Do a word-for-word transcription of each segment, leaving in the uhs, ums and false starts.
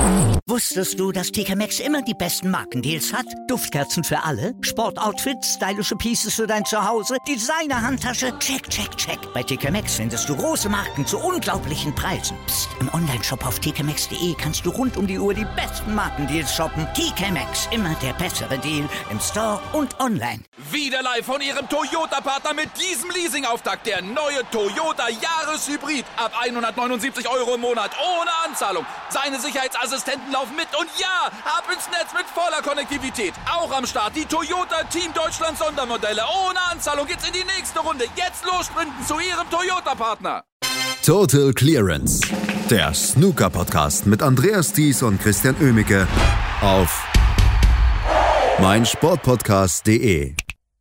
Wusstest du, dass T K Maxx immer die besten Markendeals hat? Duftkerzen für alle, Sportoutfits, stylische Pieces für dein Zuhause, Designer-Handtasche, check, check, check. Bei T K Maxx findest du große Marken zu unglaublichen Preisen. Psst. Im Onlineshop auf t k maxx punkt d e kannst du rund um die Uhr die besten Markendeals shoppen. T K Maxx, immer der bessere Deal im Store und online. Wieder live von Ihrem Toyota-Partner mit diesem Leasing-Auftakt. Der neue Toyota Jahreshybrid. Ab hundertneunundsiebzig Euro im Monat. Ohne Anzahlung. Seine Sicherheitsassistenten laufen mit. Und ja, ab ins Netz mit voller Konnektivität. Auch am Start die Toyota Team Deutschland Sondermodelle. Ohne Anzahlung geht's in die nächste Runde. Jetzt los sprinten zu Ihrem Toyota-Partner. Total Clearance. Der Snooker-Podcast mit Andreas Thies und Christian Oemicke auf meinsportpodcast punkt de.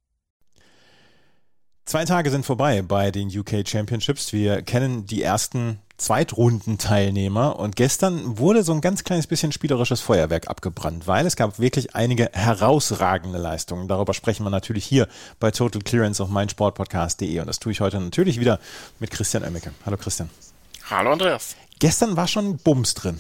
Zwei Tage sind vorbei bei den U K Championships. Wir kennen die ersten Zweitrundenteilnehmer und gestern wurde so ein ganz kleines bisschen spielerisches Feuerwerk abgebrannt, weil es gab wirklich einige herausragende Leistungen. Darüber sprechen wir natürlich hier bei Total Clearance auf meinsportpodcast punkt de und das tue ich heute natürlich wieder mit Christian Oemicke. Hallo Christian. Hallo Andreas. Gestern war schon Bums drin.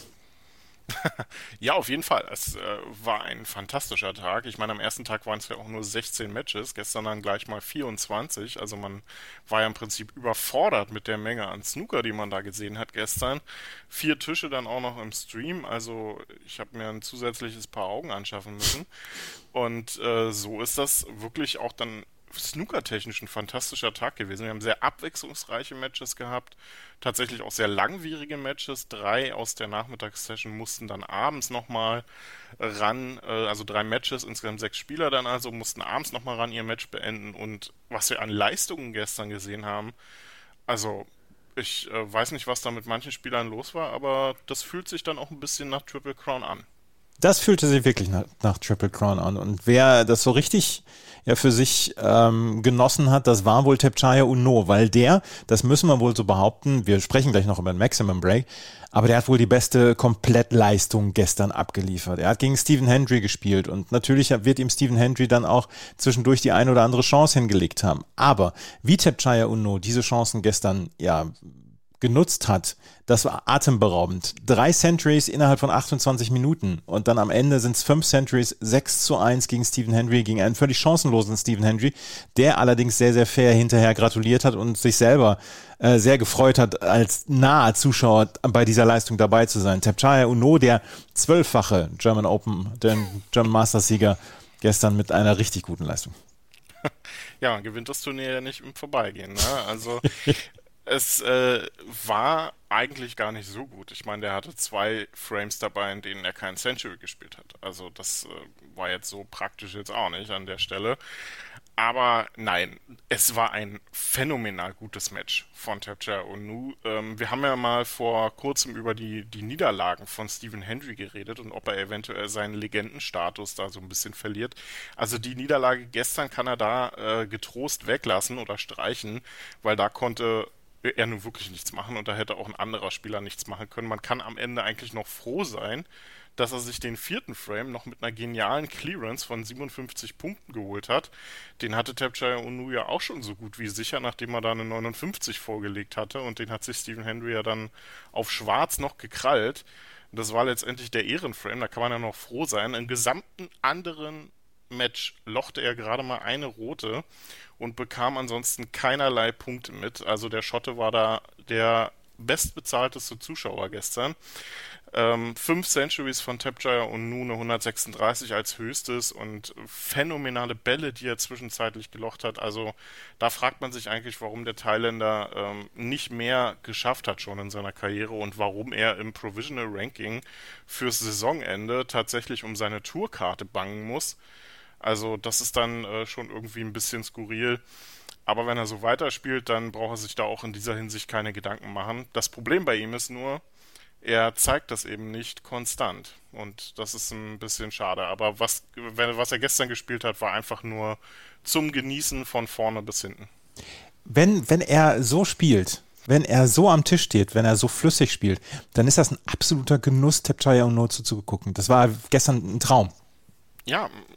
Ja, auf jeden Fall. Es äh, war ein fantastischer Tag. Ich meine, am ersten Tag waren es ja auch nur sechzehn Matches, gestern dann gleich mal vierundzwanzig. Also man war ja im Prinzip überfordert mit der Menge an Snooker, die man da gesehen hat gestern. Vier Tische dann auch noch im Stream. Also ich habe mir ein zusätzliches Paar Augen anschaffen müssen. Und äh, so ist das wirklich auch dann snookertechnisch ein fantastischer Tag gewesen. Wir haben sehr abwechslungsreiche Matches gehabt, tatsächlich auch sehr langwierige Matches. Drei aus der Nachmittagssession mussten dann abends nochmal ran, also drei Matches, insgesamt sechs Spieler dann also, mussten abends nochmal ran ihr Match beenden. Und was wir an Leistungen gestern gesehen haben, also ich äh, weiß nicht, was da mit manchen Spielern los war, aber das fühlt sich dann auch ein bisschen nach Triple Crown an. Das fühlte sich wirklich nach, nach Triple Crown an. Und wer das so richtig ja für sich ähm, genossen hat, das war wohl Thepchaiya Uno, weil der, das müssen wir wohl so behaupten, wir sprechen gleich noch über den Maximum Break, aber der hat wohl die beste Komplettleistung gestern abgeliefert. Er hat gegen Stephen Hendry gespielt und natürlich wird ihm Stephen Hendry dann auch zwischendurch die eine oder andere Chance hingelegt haben. Aber wie Thepchaiya Uno diese Chancen gestern ja genutzt hat, das war atemberaubend. Drei Centuries innerhalb von achtundzwanzig Minuten und dann am Ende sind es fünf Centuries, sechs zu eins gegen Stephen Hendry, gegen einen völlig chancenlosen Stephen Hendry, der allerdings sehr, sehr fair hinterher gratuliert hat und sich selber äh, sehr gefreut hat, als naher Zuschauer bei dieser Leistung dabei zu sein. Thepchaiya Uno, der zwölffache German Open, der German Masters-Sieger, gestern mit einer richtig guten Leistung. Ja, man gewinnt das Turnier ja nicht im Vorbeigehen, ne? Also es äh, war eigentlich gar nicht so gut. Ich meine, der hatte zwei Frames dabei, in denen er kein Century gespielt hat. Also das äh, war jetzt so praktisch jetzt auch nicht an der Stelle. Aber nein, es war ein phänomenal gutes Match von Thepchaiya Uno. Ähm, wir haben ja mal vor kurzem über die, die Niederlagen von Stephen Hendry geredet und ob er eventuell seinen Legendenstatus da so ein bisschen verliert. Also die Niederlage gestern kann er da äh, getrost weglassen oder streichen, weil da konnte er nun wirklich nichts machen und da hätte auch ein anderer Spieler nichts machen können. Man kann am Ende eigentlich noch froh sein, dass er sich den vierten Frame noch mit einer genialen Clearance von siebenundfünfzig Punkten geholt hat. Den hatte Thepchaiya Uno ja auch schon so gut wie sicher, nachdem er da eine neunundfünfzig vorgelegt hatte und den hat sich Stephen Hendry ja dann auf schwarz noch gekrallt. Das war letztendlich der Ehrenframe, da kann man ja noch froh sein. Im gesamten anderen Match lochte er gerade mal eine rote und bekam ansonsten keinerlei Punkte mit. Also der Schotte war da der bestbezahlteste Zuschauer gestern. Ähm, fünf Centuries von Thepchaiya Uno, eine hundertsechsunddreißig als höchstes und phänomenale Bälle, die er zwischenzeitlich gelocht hat. Also da fragt man sich eigentlich, warum der Thailänder ähm, nicht mehr geschafft hat schon in seiner Karriere und warum er im Provisional Ranking fürs Saisonende tatsächlich um seine Tourkarte bangen muss. Also das ist dann äh, schon irgendwie ein bisschen skurril. Aber wenn er so weiterspielt, dann braucht er sich da auch in dieser Hinsicht keine Gedanken machen. Das Problem bei ihm ist nur, er zeigt das eben nicht konstant. Und das ist ein bisschen schade. Aber was, was er gestern gespielt hat, war einfach nur zum Genießen von vorne bis hinten. Wenn, wenn er so spielt, wenn er so am Tisch steht, wenn er so flüssig spielt, dann ist das ein absoluter Genuss, Thepchaiya Uno zuzugucken. Das war gestern ein Traum. Ja,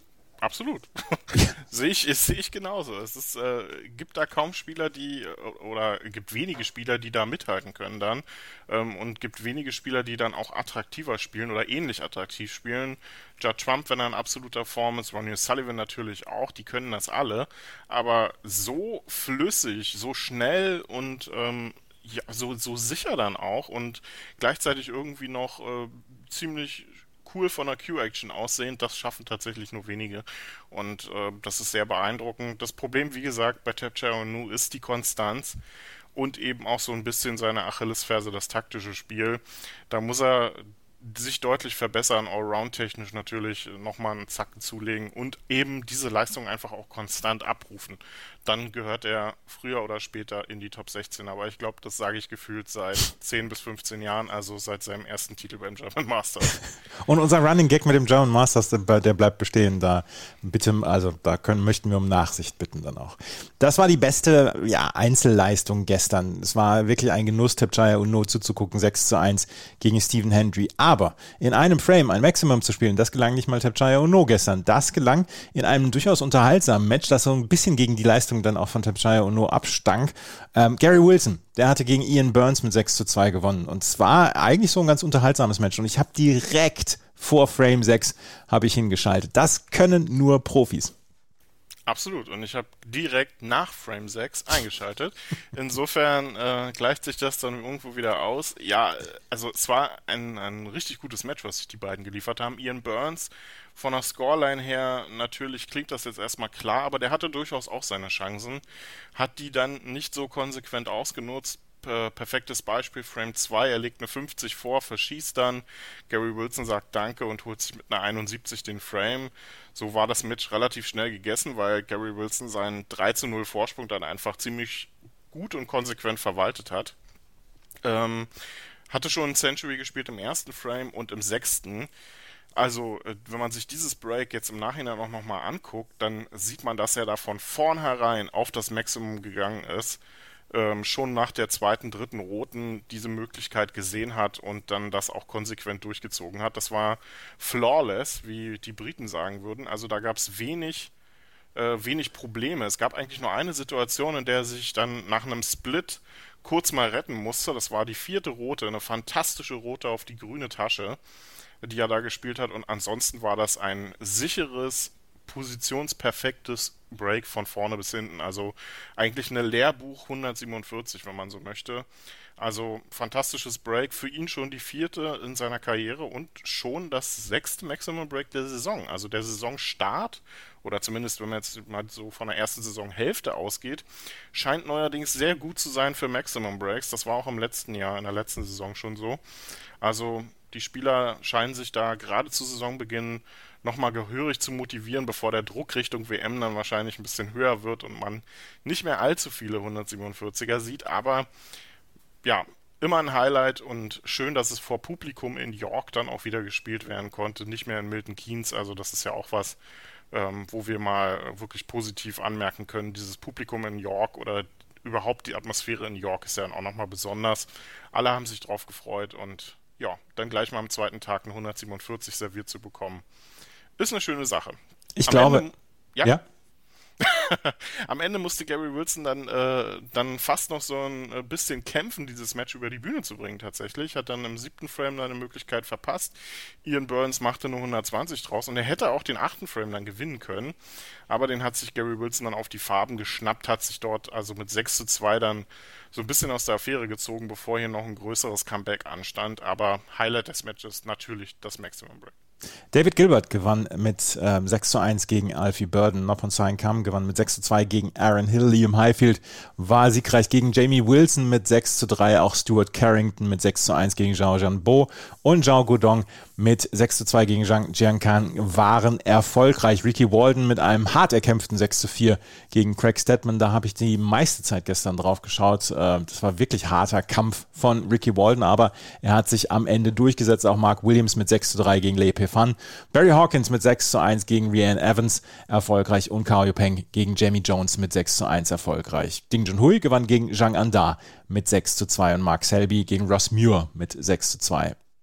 Absolut. sehe ich, sehe ich genauso. Es ist, äh, gibt da kaum Spieler, die, oder gibt wenige Spieler, die da mithalten können dann, ähm, und gibt wenige Spieler, die dann auch attraktiver spielen oder ähnlich attraktiv spielen. Judd Trump, wenn er in absoluter Form ist, Ronnie O'Sullivan natürlich auch, die können das alle, aber so flüssig, so schnell und ähm, ja, so, so sicher dann auch und gleichzeitig irgendwie noch äh, ziemlich cool von der Q-Action aussehen, das schaffen tatsächlich nur wenige und äh, das ist sehr beeindruckend. Das Problem, wie gesagt, bei Tapchai Onu ist die Konstanz und eben auch so ein bisschen seine Achillesferse, das taktische Spiel. Da muss er sich deutlich verbessern, allround-technisch natürlich nochmal einen Zacken zulegen und eben diese Leistung einfach auch konstant abrufen. Dann gehört er früher oder später in die Top sechzehn. Aber ich glaube, das sage ich gefühlt seit zehn bis fünfzehn Jahren, also seit seinem ersten Titel beim German Masters. Und unser Running Gag mit dem German Masters, der bleibt bestehen. Da bitte, also da können, möchten wir um Nachsicht bitten dann auch. Das war die beste ja, Einzelleistung gestern. Es war wirklich ein Genuss, Tapchai Onu zuzugucken, sechs zu eins gegen Stephen Hendry. Aber in einem Frame ein Maximum zu spielen, das gelang nicht mal Tapchai Onu gestern. Das gelang in einem durchaus unterhaltsamen Match, das so ein bisschen gegen die Leistung dann auch von Tapchai Onu abstank. Ähm, Gary Wilson, der hatte gegen Ian Burns mit sechs zu zwei gewonnen. Und zwar eigentlich so ein ganz unterhaltsames Match. Und ich habe direkt vor Frame sechs habe ich hingeschaltet. Das können nur Profis. Absolut. Und ich habe direkt nach Frame sechs eingeschaltet. Insofern äh, gleicht sich das dann irgendwo wieder aus. Ja, also es war ein, ein richtig gutes Match, was sich die beiden geliefert haben. Ian Burns von der Scoreline her, natürlich klingt das jetzt erstmal klar, aber der hatte durchaus auch seine Chancen. Hat die dann nicht so konsequent ausgenutzt. Perfektes Beispiel, Frame zwei, er legt eine fünfzig vor, verschießt dann, Gary Wilson sagt Danke und holt sich mit einer einundsiebzig den Frame. So war das Match relativ schnell gegessen, weil Gary Wilson seinen drei zu null Vorsprung dann einfach ziemlich gut und konsequent verwaltet hat. Ähm, hatte schon ein Century gespielt im ersten Frame und im sechsten. Also, wenn man sich dieses Break jetzt im Nachhinein auch nochmal anguckt, dann sieht man, dass er da von vornherein auf das Maximum gegangen ist. Ähm, schon nach der zweiten, dritten Roten diese Möglichkeit gesehen hat und dann das auch konsequent durchgezogen hat. Das war flawless, wie die Briten sagen würden. Also da gab es wenig, äh, wenig Probleme. Es gab eigentlich nur eine Situation, in der er sich dann nach einem Split kurz mal retten musste. Das war die vierte Rote, eine fantastische Rote auf die grüne Tasche, die er da gespielt hat. Und ansonsten war das ein sicheres, positionsperfektes Break von vorne bis hinten. Also eigentlich eine Lehrbuch hundertsiebenundvierzig, wenn man so möchte. Also fantastisches Break. Für ihn schon die vierte in seiner Karriere und schon das sechste Maximum Break der Saison. Also der Saisonstart, oder zumindest wenn man jetzt mal so von der ersten Saisonhälfte ausgeht, scheint neuerdings sehr gut zu sein für Maximum Breaks. Das war auch im letzten Jahr, in der letzten Saison schon so. Also die Spieler scheinen sich da gerade zu Saisonbeginn nochmal gehörig zu motivieren, bevor der Druck Richtung W M dann wahrscheinlich ein bisschen höher wird und man nicht mehr allzu viele hundertsiebenundvierziger sieht, aber ja, immer ein Highlight und schön, dass es vor Publikum in York dann auch wieder gespielt werden konnte, nicht mehr in Milton Keynes, also das ist ja auch was, ähm, wo wir mal wirklich positiv anmerken können, dieses Publikum in York oder überhaupt die Atmosphäre in York ist ja dann auch nochmal besonders. Alle haben sich drauf gefreut und ja, dann gleich mal am zweiten Tag eine hundertsiebenundvierzig serviert zu bekommen. Ist eine schöne Sache. Ich Am glaube, Ende, ja. ja? Am Ende musste Gary Wilson dann, äh, dann fast noch so ein bisschen kämpfen, dieses Match über die Bühne zu bringen tatsächlich. Hat dann im siebten Frame dann eine Möglichkeit verpasst. Ian Burns machte nur hundertzwanzig draus und er hätte auch den achten Frame dann gewinnen können. Aber den hat sich Gary Wilson dann auf die Farben geschnappt, hat sich dort also mit sechs zu zwei dann so ein bisschen aus der Affäre gezogen, bevor hier noch ein größeres Comeback anstand. Aber Highlight des Matches natürlich das Maximum Break. David Gilbert gewann mit ähm, sechs zu eins gegen Alfie Burden. Noppon Sain Kam gewann mit sechs zu zwei gegen Aaron Hill. Liam Highfield war siegreich gegen Jamie Wilson mit sechs zu drei. Auch Stuart Carrington mit sechs zu eins gegen Zhao Jianbo. Und Zhao Guodong mit sechs zu zwei gegen Zhang Jiankan waren erfolgreich. Ricky Walden mit einem hart erkämpften sechs zu vier gegen Craig Stedman. Da habe ich die meiste Zeit gestern drauf geschaut. Das war wirklich harter Kampf von Ricky Walden, aber er hat sich am Ende durchgesetzt. Auch Mark Williams mit sechs zu drei gegen Lei Pei-Fan. Barry Hawkins mit sechs zu eins gegen Rhiannon Evans erfolgreich und Cao Yupeng gegen Jamie Jones mit sechs zu eins erfolgreich. Ding Junhui gewann gegen Zhang Anda mit sechs zu zwei und Mark Selby gegen Ross Muir mit sechs zu zwei.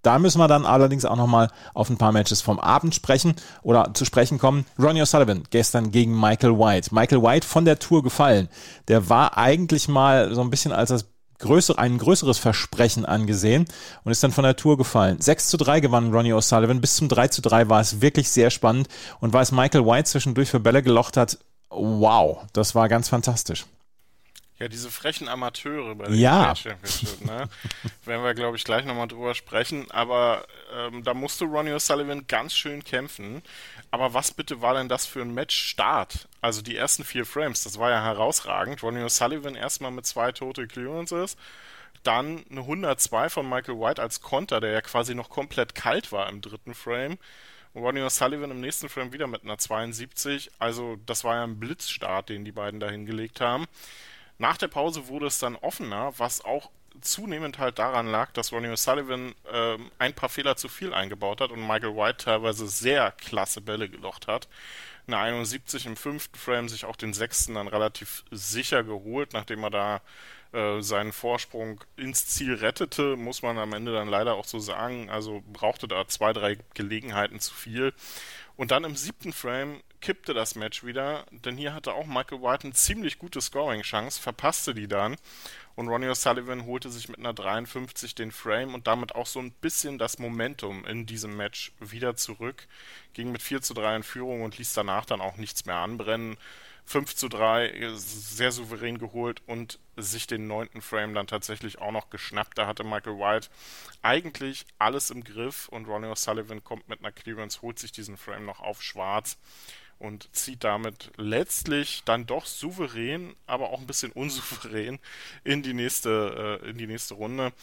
Da müssen wir dann allerdings auch nochmal auf ein paar Matches vom Abend sprechen oder zu sprechen kommen. Ronnie O'Sullivan gestern gegen Michael White. Michael White von der Tour gefallen. Der war eigentlich mal so ein bisschen als das größere, ein größeres Versprechen angesehen und ist dann von der Tour gefallen. sechs zu drei gewann Ronnie O'Sullivan. Bis zum drei zu drei war es wirklich sehr spannend. Und was Michael White zwischendurch für Bälle gelocht hat, wow, das war ganz fantastisch. Ja, diese frechen Amateure bei der ja. U K Championship, ne? Werden wir, glaube ich, gleich nochmal drüber sprechen. Aber ähm, da musste Ronnie O'Sullivan ganz schön kämpfen. Aber was bitte war denn das für ein Matchstart? Also die ersten vier Frames, das war ja herausragend. Ronnie O'Sullivan erstmal mit zwei Total Clearances. Dann eine hundertzwei von Michael White als Konter, der ja quasi noch komplett kalt war im dritten Frame. Und Ronnie O'Sullivan im nächsten Frame wieder mit einer zweiundsiebzig. Also das war ja ein Blitzstart, den die beiden da hingelegt haben. Nach der Pause wurde es dann offener, was auch zunehmend halt daran lag, dass Ronnie O'Sullivan äh, ein paar Fehler zu viel eingebaut hat und Michael White teilweise sehr klasse Bälle gelocht hat. Eine einundsiebzig im fünften Frame, sich auch den sechsten dann relativ sicher geholt, nachdem er da äh, seinen Vorsprung ins Ziel rettete, muss man am Ende dann leider auch so sagen. Also brauchte da zwei, drei Gelegenheiten zu viel. Und dann im siebten Frame kippte das Match wieder, denn hier hatte auch Michael White eine ziemlich gute Scoring-Chance, verpasste die dann und Ronnie O'Sullivan holte sich mit einer dreiundfünfzig den Frame und damit auch so ein bisschen das Momentum in diesem Match wieder zurück, ging mit vier zu drei in Führung und ließ danach dann auch nichts mehr anbrennen. fünf zu drei sehr souverän geholt und sich den neunten Frame dann tatsächlich auch noch geschnappt. Da hatte Michael White eigentlich alles im Griff und Ronnie O'Sullivan kommt mit einer Clearance, holt sich diesen Frame noch auf schwarz und zieht damit letztlich dann doch souverän, aber auch ein bisschen unsouverän in die nächste, äh, in die nächste Runde.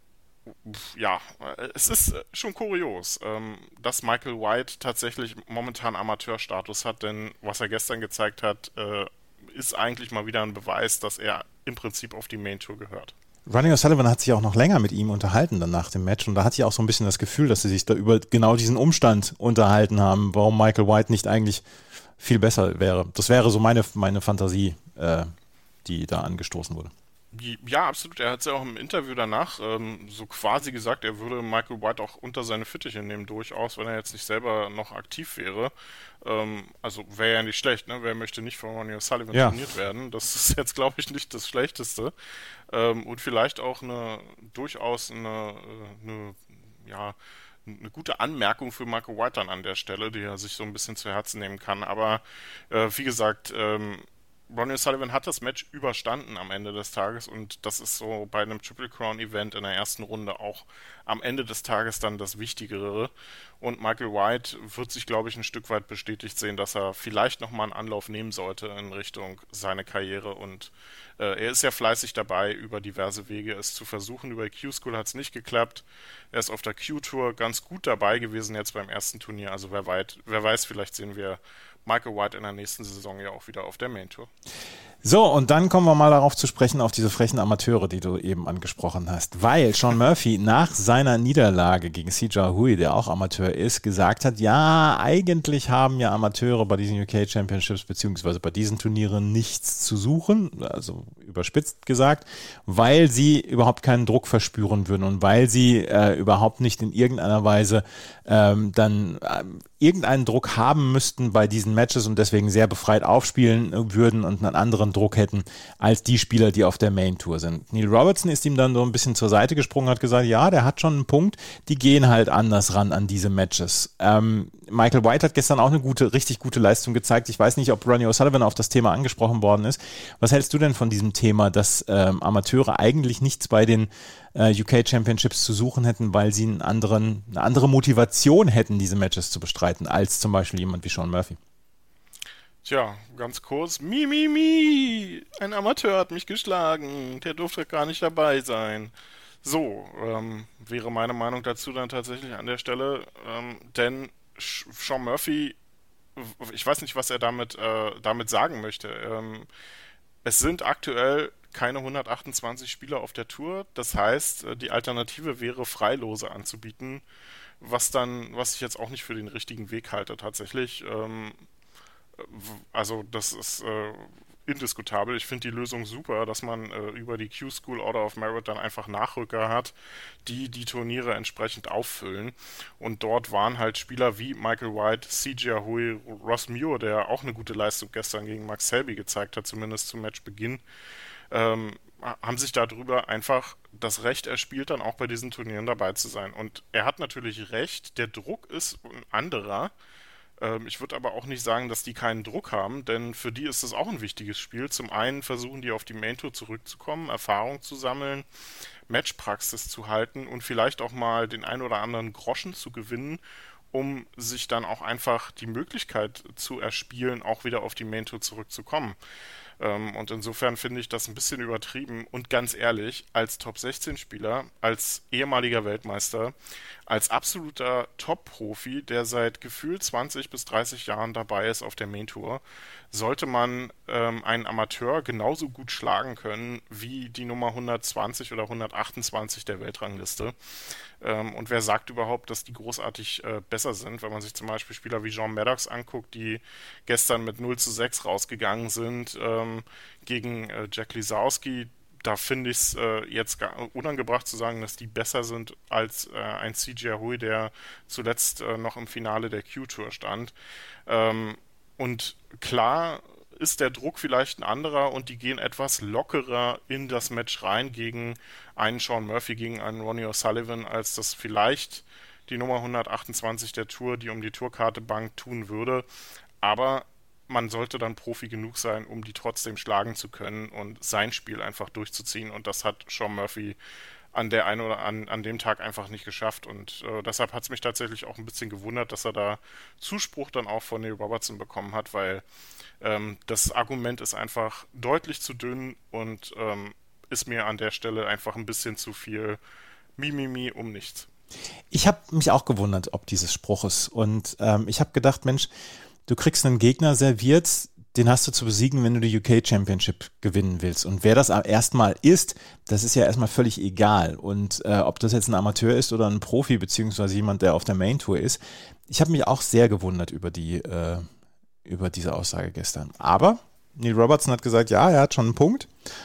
Ja, es ist schon kurios, dass Michael White tatsächlich momentan Amateurstatus hat, denn was er gestern gezeigt hat, ist eigentlich mal wieder ein Beweis, dass er im Prinzip auf die Main Tour gehört. Ronnie O'Sullivan hat sich auch noch länger mit ihm unterhalten dann nach dem Match und da hatte ich auch so ein bisschen das Gefühl, dass sie sich da über genau diesen Umstand unterhalten haben, warum Michael White nicht eigentlich viel besser wäre. Das wäre so meine, meine Fantasie, äh, die da angestoßen wurde. Ja, absolut. Er hat ja auch im Interview danach ähm, so quasi gesagt, er würde Michael White auch unter seine Fittiche nehmen, durchaus, wenn er jetzt nicht selber noch aktiv wäre. Ähm, also wäre ja nicht schlecht, ne? Wer möchte nicht von Ronnie O'Sullivan ja. trainiert werden? Das ist jetzt, glaube ich, nicht das Schlechteste. Ähm, und vielleicht auch eine durchaus eine, eine ja, eine gute Anmerkung für Michael White dann an der Stelle, die er sich so ein bisschen zu Herzen nehmen kann. Aber äh, wie gesagt, ähm, Ronnie O'Sullivan hat das Match überstanden am Ende des Tages und das ist so bei einem Triple Crown Event in der ersten Runde auch am Ende des Tages dann das Wichtigere. Und Michael White wird sich, glaube ich, ein Stück weit bestätigt sehen, dass er vielleicht nochmal einen Anlauf nehmen sollte in Richtung seine Karriere und äh, er ist ja fleißig dabei, über diverse Wege es zu versuchen. Über Q-School hat es nicht geklappt. Er ist auf der Q-Tour ganz gut dabei gewesen jetzt beim ersten Turnier. Also wer, weit, wer weiß, vielleicht sehen wir Michael White in der nächsten Saison ja auch wieder auf der Main Tour. So, und dann kommen wir mal darauf zu sprechen, auf diese frechen Amateure, die du eben angesprochen hast. Weil Sean Murphy nach seiner Niederlage gegen Si Jiahui, der auch Amateur ist, gesagt hat, ja, eigentlich haben ja Amateure bei diesen U K Championships beziehungsweise bei diesen Turnieren nichts zu suchen, also überspitzt gesagt, weil sie überhaupt keinen Druck verspüren würden und weil sie äh, überhaupt nicht in irgendeiner Weise ähm, dann äh, irgendeinen Druck haben müssten bei diesen Matches und deswegen sehr befreit aufspielen würden und einen anderen Druck hätten als die Spieler, die auf der Main Tour sind. Neil Robertson ist ihm dann so ein bisschen zur Seite gesprungen, hat gesagt, ja, der hat schon einen Punkt, die gehen halt anders ran an diese Matches. Ähm, Michael White hat gestern auch eine gute, richtig gute Leistung gezeigt. Ich weiß nicht, ob Ronnie O'Sullivan auf das Thema angesprochen worden ist. Was hältst du denn von diesem Thema, dass ähm, Amateure eigentlich nichts bei den äh, U K Championships zu suchen hätten, weil sie einen anderen, eine andere Motivation hätten, diese Matches zu bestreiten, als zum Beispiel jemand wie Sean Murphy? Tja, ganz kurz. Mi, mi, mi. Ein Amateur hat mich geschlagen. Der durfte gar nicht dabei sein. So, ähm, wäre meine Meinung dazu dann tatsächlich an der Stelle. Ähm, denn Sean Murphy, ich weiß nicht, was er damit, äh, damit sagen möchte. Ähm, es sind aktuell keine hundertachtundzwanzig Spieler auf der Tour. Das heißt, die Alternative wäre, Freilose anzubieten. Was dann, was ich jetzt auch nicht für den richtigen Weg halte tatsächlich. Ähm, Also das ist, äh, indiskutabel. Ich finde die Lösung super, dass man äh, über die Q-School Order of Merit dann einfach Nachrücker hat, die die Turniere entsprechend auffüllen. Und dort waren halt Spieler wie Michael White, C J Hui, Ross Muir, der auch eine gute Leistung gestern gegen Max Selby gezeigt hat, zumindest zum Matchbeginn, ähm, haben sich darüber einfach das Recht erspielt, dann auch bei diesen Turnieren dabei zu sein. Und er hat natürlich recht, der Druck ist ein anderer. Ähm, ich würde aber auch nicht sagen, dass die keinen Druck haben, denn für die ist das auch ein wichtiges Spiel. Zum einen versuchen die auf die Main-Tour zurückzukommen, Erfahrung zu sammeln, Matchpraxis zu halten und vielleicht auch mal den ein oder anderen Groschen zu gewinnen, um sich dann auch einfach die Möglichkeit zu erspielen, auch wieder auf die Main-Tour zurückzukommen. Und insofern finde ich das ein bisschen übertrieben und ganz ehrlich, als Top sechzehn Spieler, als ehemaliger Weltmeister, als absoluter Top-Profi, der seit gefühlt zwanzig bis dreißig Jahren dabei ist auf der Main-Tour, sollte man ähm, einen Amateur genauso gut schlagen können wie die Nummer hundertzwanzig oder hundertachtundzwanzig der Weltrangliste. Ähm, und wer sagt überhaupt, dass die großartig äh, besser sind, wenn man sich zum Beispiel Spieler wie John Maddox anguckt, die gestern mit null zu sechs rausgegangen sind ähm, gegen äh, Jack Lisowski. Da finde ich es äh, jetzt gar unangebracht zu sagen, dass die besser sind als äh, ein C J Hui, der zuletzt äh, noch im Finale der Q-Tour stand. Ähm, und klar ist der Druck vielleicht ein anderer und die gehen etwas lockerer in das Match rein gegen einen Sean Murphy, gegen einen Ronnie O'Sullivan, als das vielleicht die Nummer hundertachtundzwanzig der Tour, die um die Tourkarte bangt, tun würde. Aber man sollte dann Profi genug sein, um die trotzdem schlagen zu können und sein Spiel einfach durchzuziehen. Und das hat Sean Murphy an der einen oder an, an dem Tag einfach nicht geschafft. Und äh, deshalb hat es mich tatsächlich auch ein bisschen gewundert, dass er da Zuspruch dann auch von Neil Robertson bekommen hat, weil ähm, das Argument ist einfach deutlich zu dünn und ähm, ist mir an der Stelle einfach ein bisschen zu viel Mimimi um nichts. Ich habe mich auch gewundert, ob dieses Spruches. Und ähm, ich habe gedacht, Mensch, du kriegst einen Gegner serviert, den hast du zu besiegen, wenn du die U K Championship gewinnen willst. Und wer das erstmal ist, das ist ja erstmal völlig egal. Und äh, ob das jetzt ein Amateur ist oder ein Profi, beziehungsweise jemand, der auf der Main Tour ist, ich habe mich auch sehr gewundert über die äh, über diese Aussage gestern. Aber Neil Robertson hat gesagt, ja, er hat schon einen Punkt.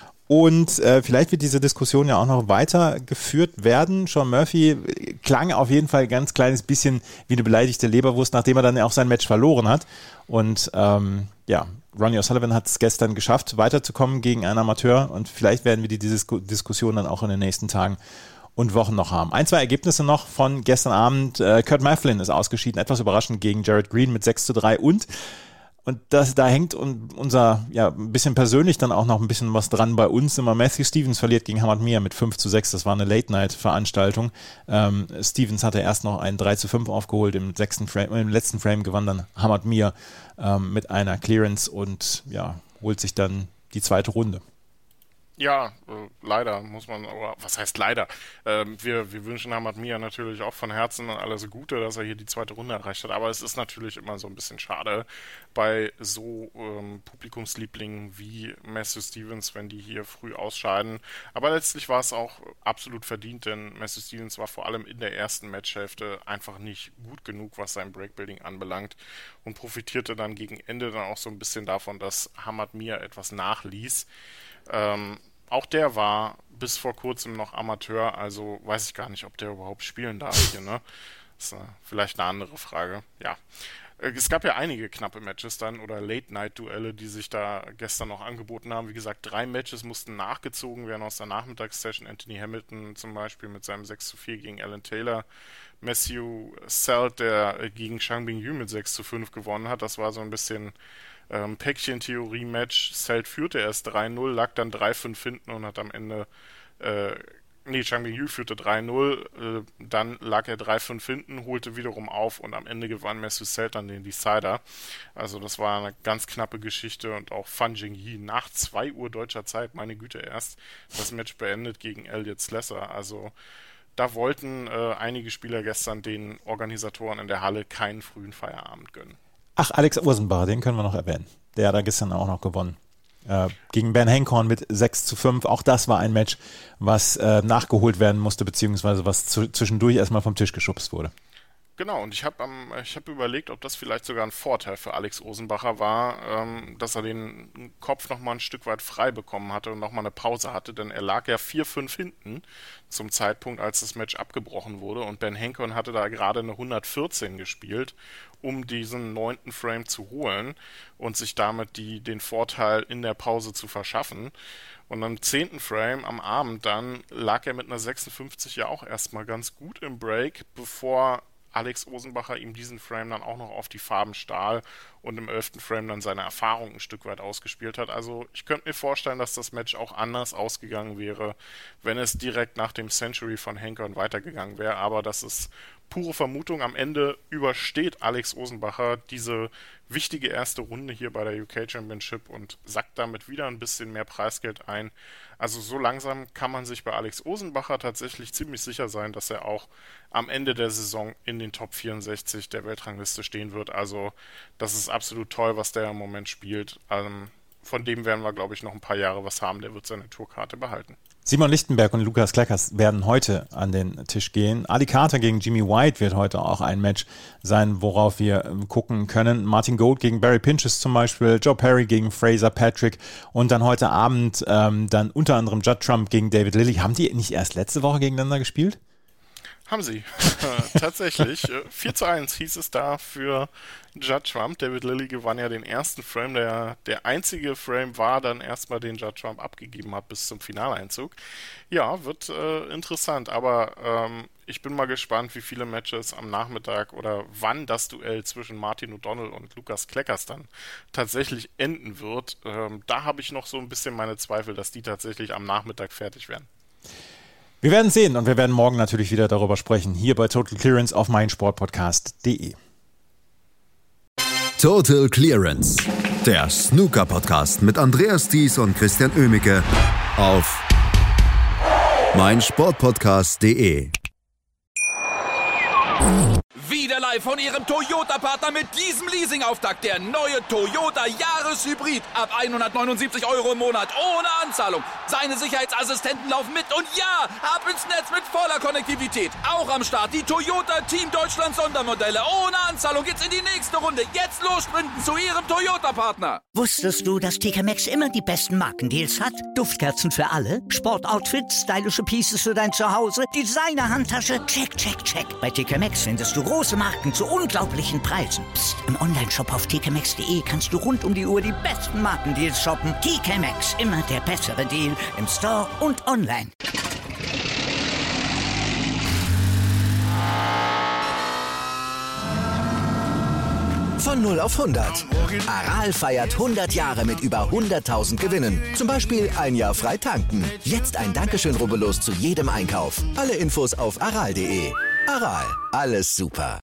Und äh, vielleicht wird diese Diskussion ja auch noch weitergeführt werden. Sean Murphy klang auf jeden Fall ein ganz kleines bisschen wie eine beleidigte Leberwurst, nachdem er dann auch sein Match verloren hat. Und ähm, ja, Ronnie O'Sullivan hat es gestern geschafft, weiterzukommen gegen einen Amateur. Und vielleicht werden wir die Dis- Diskussion dann auch in den nächsten Tagen und Wochen noch haben. Ein, zwei Ergebnisse noch von gestern Abend. Äh, Kurt Maflin ist ausgeschieden, etwas überraschend gegen Jared Green mit sechs zu drei und Und das, da hängt unser, ja, ein bisschen persönlich dann auch noch ein bisschen was dran bei uns. Immer Matthew Stevens verliert gegen Hamad Mir mit fünf zu sechs. Das war eine Late-Night-Veranstaltung. Ähm, Stevens hatte erst noch einen drei zu fünf aufgeholt. Im, sechsten Frame, im letzten Frame gewann dann Hamad Mir ähm, mit einer Clearance und ja, holt sich dann die zweite Runde. Ja, äh, leider muss man, oder was heißt leider? Ähm, wir, wir wünschen Hamad Mir natürlich auch von Herzen alles Gute, dass er hier die zweite Runde erreicht hat, aber es ist natürlich immer so ein bisschen schade bei so ähm, Publikumslieblingen wie Matthew Stevens, wenn die hier früh ausscheiden. Aber letztlich war es auch absolut verdient, denn Matthew Stevens war vor allem in der ersten Matchhälfte einfach nicht gut genug, was sein Breakbuilding anbelangt und profitierte dann gegen Ende dann auch so ein bisschen davon, dass Hamad Mir etwas nachließ. Ähm, auch der war bis vor kurzem noch Amateur, also weiß ich gar nicht, ob der überhaupt spielen darf hier, ne? Das ist äh, vielleicht eine andere Frage, ja. Äh, es gab ja einige knappe Matches dann oder Late-Night-Duelle, die sich da gestern noch angeboten haben. Wie gesagt, drei Matches mussten nachgezogen werden aus der Nachmittagssession. Anthony Hamilton zum Beispiel mit seinem sechs zu vier gegen Alan Taylor. Matthew Selt, der gegen Changbin Yu mit sechs zu fünf gewonnen hat. Das war so ein bisschen Ähm, Päckchen-Theorie-Match. Selt führte erst drei null, lag dann drei fünf hinten und hat am Ende äh, nee, Changbin Yu führte drei null, äh, dann lag er drei fünf hinten, holte wiederum auf und am Ende gewann Matthew Selt dann den Decider. Also das war eine ganz knappe Geschichte und auch Fan Jingyi nach zwei Uhr deutscher Zeit, meine Güte, erst das Match beendet gegen Elliot Slesser. Also da wollten äh, einige Spieler gestern den Organisatoren in der Halle keinen frühen Feierabend gönnen. Ach, Alex Ursenbach, den können wir noch erwähnen. Der hat da gestern auch noch gewonnen. Äh, gegen Ben Hankhorn mit sechs zu fünf. Auch das war ein Match, was äh, nachgeholt werden musste, beziehungsweise was zu, zwischendurch erstmal vom Tisch geschubst wurde. Genau, und ich habe ich hab überlegt, ob das vielleicht sogar ein Vorteil für Alex Osenbacher war, ähm, dass er den Kopf nochmal ein Stück weit frei bekommen hatte und nochmal eine Pause hatte, denn er lag ja vier fünf hinten zum Zeitpunkt, als das Match abgebrochen wurde, und Ben Henken hatte da gerade eine hundertvierzehn gespielt, um diesen neunten Frame zu holen und sich damit die, den Vorteil in der Pause zu verschaffen. Und am zehnten Frame am Abend dann lag er mit einer sechsundfünfzig ja auch erstmal ganz gut im Break, bevor Alex Osenbacher ihm diesen Frame dann auch noch auf die Farben stahl und im elften Frame dann seine Erfahrung ein Stück weit ausgespielt hat. Also ich könnte mir vorstellen, dass das Match auch anders ausgegangen wäre, wenn es direkt nach dem Century von Henken weitergegangen wäre. Aber das ist pure Vermutung. Am Ende übersteht Alex Osenbacher diese wichtige erste Runde hier bei der U K Championship und sackt damit wieder ein bisschen mehr Preisgeld ein. Also so langsam kann man sich bei Alex Osenbacher tatsächlich ziemlich sicher sein, dass er auch am Ende der Saison in den Top vierundsechzig der Weltrangliste stehen wird. Also das ist absolut toll, was der im Moment spielt. Ähm, von dem werden wir, glaube ich, noch ein paar Jahre was haben. Der wird seine Tourkarte behalten. Simon Lichtenberg und Lukas Kleckers werden heute an den Tisch gehen. Ali Carter gegen Jimmy White wird heute auch ein Match sein, worauf wir gucken können. Martin Gold gegen Barry Pinches zum Beispiel, Joe Perry gegen Fraser Patrick und dann heute Abend ähm, dann unter anderem Judd Trump gegen David Lilley. Haben die nicht erst letzte Woche gegeneinander gespielt? Haben sie. Tatsächlich. vier zu eins hieß es da für Judd Trump. David Lilley gewann ja den ersten Frame, der der einzige Frame war, dann erstmal den Judd Trump abgegeben hat bis zum Finaleinzug. Ja, wird äh, interessant, aber ähm, ich bin mal gespannt, wie viele Matches am Nachmittag oder wann das Duell zwischen Martin O'Donnell und Lukas Kleckers dann tatsächlich enden wird. Ähm, da habe ich noch so ein bisschen meine Zweifel, dass die tatsächlich am Nachmittag fertig werden. Wir werden sehen und wir werden morgen natürlich wieder darüber sprechen, hier bei Total Clearance auf meinsportpodcast punkt de. Total Clearance, der Snooker-Podcast mit Andreas Thies und Christian Oemicke auf meinsportpodcast punkt de. Wieder live von Ihrem Toyota-Partner mit diesem Leasing-Auftakt. Der neue Toyota Jahreshybrid. Ab hundertneunundsiebzig Euro im Monat. Ohne Anzahlung. Seine Sicherheitsassistenten laufen mit. Und ja, ab ins Netz mit voller Konnektivität. Auch am Start die Toyota Team Deutschland Sondermodelle. Ohne Anzahlung geht's in die nächste Runde. Jetzt los sprinten zu Ihrem Toyota-Partner. Wusstest du, dass T K Maxx immer die besten Markendeals hat? Duftkerzen für alle, Sportoutfits, stylische Pieces für dein Zuhause, Designer-Handtasche, check, check, check. Bei T K Maxx findest du große Marken zu unglaublichen Preisen. Psst. Im Onlineshop auf t k maxx punkt de kannst du rund um die Uhr die besten Markendeals shoppen. T K Maxx, immer der bessere Deal im Store und online. Von null auf hundert. Aral feiert hundert Jahre mit über hunderttausend Gewinnen. Zum Beispiel ein Jahr frei tanken. Jetzt ein Dankeschön, rubbellos zu jedem Einkauf. Alle Infos auf aral punkt de. Aral, alles super.